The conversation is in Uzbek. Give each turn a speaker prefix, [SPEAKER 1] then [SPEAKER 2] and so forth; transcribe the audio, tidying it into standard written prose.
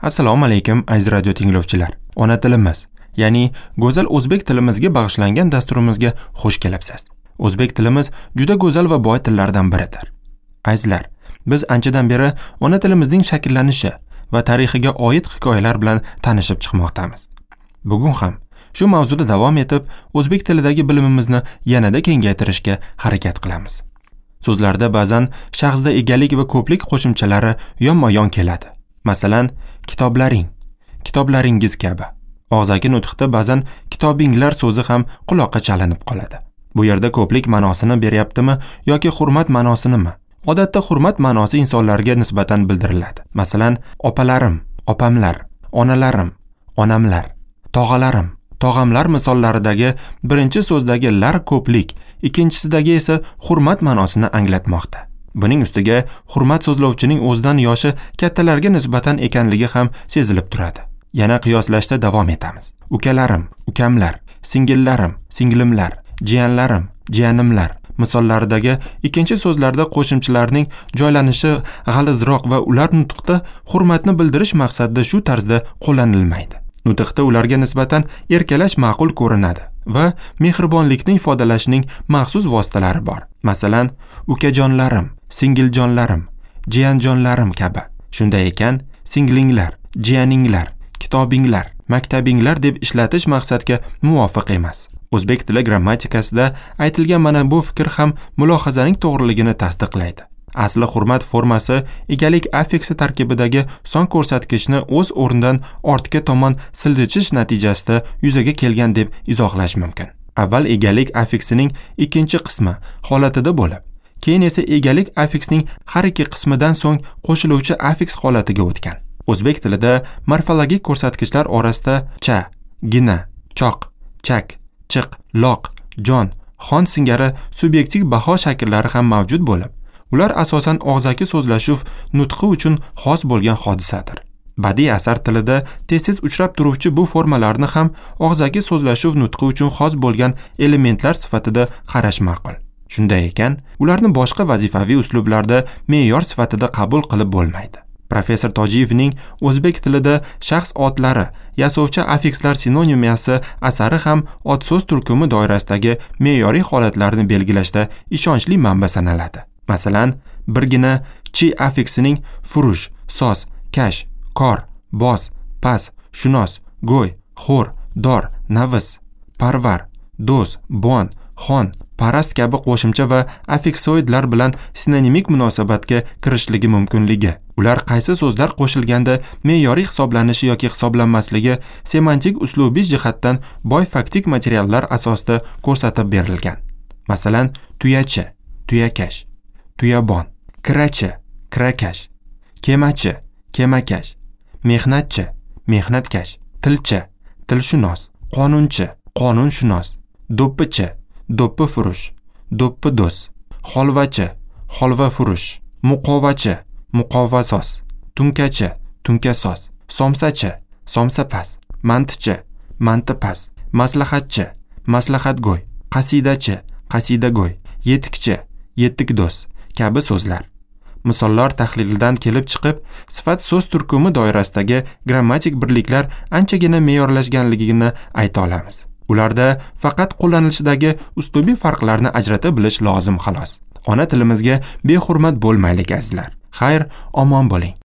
[SPEAKER 1] Assalomu alaykum aziz radio tinglovchilar. Ona tilimiz, ya'ni go'zal o'zbek tilimizga bag'ishlangan dasturimizga xush kelibsiz. O'zbek tilimiz juda go'zal va boy tillardan biridir. Azizlar, biz anchadan beri ona tilimizning shakllanishi va tarixiga oid hikoyalar bilan tanishib chiqmoqdamiz. Bugun ham shu mavzuda davom etib, o'zbek tilidagi bilimimizni yanada kengaytirishga harakat qilamiz. So'zlarda ba'zan shaxsda egalik va ko'plik qo'shimchalari yonma-yon keladi. Masalan, kitoblaring, kitoblaringiz kabi. Og'zaki nutqda ba'zan kitobinglar so'zi ham quloqqa chalinib qoladi. Bu yerda ko'plik ma'nosini beryaptimi yoki hurmat ma'nosinimi? Odatda hurmat ma'nosi insonlarga nisbatan bildiriladi. Masalan, opalarim, opamlar, onalarim, onamlar, tog'alarim, tog'amlar misollaridagi birinchi so'zdagi lar ko'plik, ikkinchisidagi esa hurmat ma'nosini anglatmoqda. Buning ustiga hurmat so'zlovchining o'zidan yoshi kattalarga nisbatan ekanligi ham sezilib turadi. Yana qiyoslashda davom etamiz. Ukalarim, ukamlar, singillarim, singlimlar, jiyanlarim, jiyanimlar misollaridagi ikkinchi so'zlarda qo'shimchalarning joylanishi g'alizroq va ular nutqda hurmatni bildirish maqsadida shu tarzda qo'llanilmaydi. Nutqda ularga nisbatan erkalash ma'qul ko'rinadi va mehribonlikni ifodalashning maxsus vositalari bor. Masalan, ukajonlarim, singiljonlarim, jiyanjonlarim kabi. Shunday ekan, singlinglar, jiyaninglar, kitobinglar, maktabinglar deb ishlatish maqsadga muvofiq emas. O'zbek tili grammatikasida aytilgan mana bu fikr ham mulohazaning to'g'riligini tasdiqlaydi. Asli hurmat formasi egalik affiksi tarkibidagi son ko'rsatkichni o'z o'rnidan ortga tomon siljish natijasida yuzaga kelgan deb izohlash mumkin. Avval egalik affiksining ikkinchi qismi holatida bo'lib, keyin esa egalik affiksning har ikki qismidan so'ng qo'shiluvchi affiks holatiga o'tgan. O'zbek tilida morfologik ko'rsatkichlar orasida cha, gina, choq, chak, chiq, loq, jon, xon singari subyektiv baho shakllari ham mavjud bo'lib, ular asosan og'zaki so'zlashuv nutqi uchun xos bo'lgan hodisadir. Badiiy asar tilida tez-tez uchrab turuvchi bu formalarni ham og'zaki so'zlashuv nutqi uchun xos bo'lgan elementlar sifatida qarash ma'qul. Shunday ekan, ularni boshqa vazifaviy uslublarda me'yor sifatida qabul qilib bo'lmaydi. Professor Tojiyevning o'zbek tilida shaxs otlari, yasovchi affikslar sinonimiyasi asari ham ot so'z turkumi doirasidagi me'yoriy holatlarni belgilashda ishonchli manba sanaladi. Masalan, birgina chi affiksining furush, soz, kash, kor, bos, pas, shunos, go'y, xo'r, dor, navis, parvar, do'st, bon, xon, parast kabi qo'shimcha va affeksoidlar bilan sinonimik munosabatga kirishligi mumkinligi. Ular qaysi so'zlar qo'shilganda me'yoriy hisoblanishi yoki hisoblanmasligi semantik uslubiy jihatdan boy faktik materiallar asosida ko'rsatib berilgan. Masalan, tuyachi, tuyakash, tuyabon, kirachi, kirakash, kemachi, kemakash, mehnatchi, mehnatkash, tilchi, tilshunos, qonunchi, qonunshunos, do'ppichi, do'ppifurush, do'ppido'st, holvachi, holvafurush, muqovachi, muqovasos, tunkachi, tunkasos, somsachi, somsapas, mantichi, mantipas, maslahatchi, maslahatgo'y, qasidachi, qasidago'y, yetikchi, yetikdo'st kabi so'zlar. Misollar tahlilidan kelib chiqib, sifat so'z turkumi doirasidagi grammatik birliklar anchagina me'yorlashganligini ayta olamiz. Ularda faqat qo'llanilishidagi uslubiy farqlarni ajratib bilish lozim xolos. Ona tilimizga behurmat bo'lmaylik azizlar. Xayr, omon bo'ling.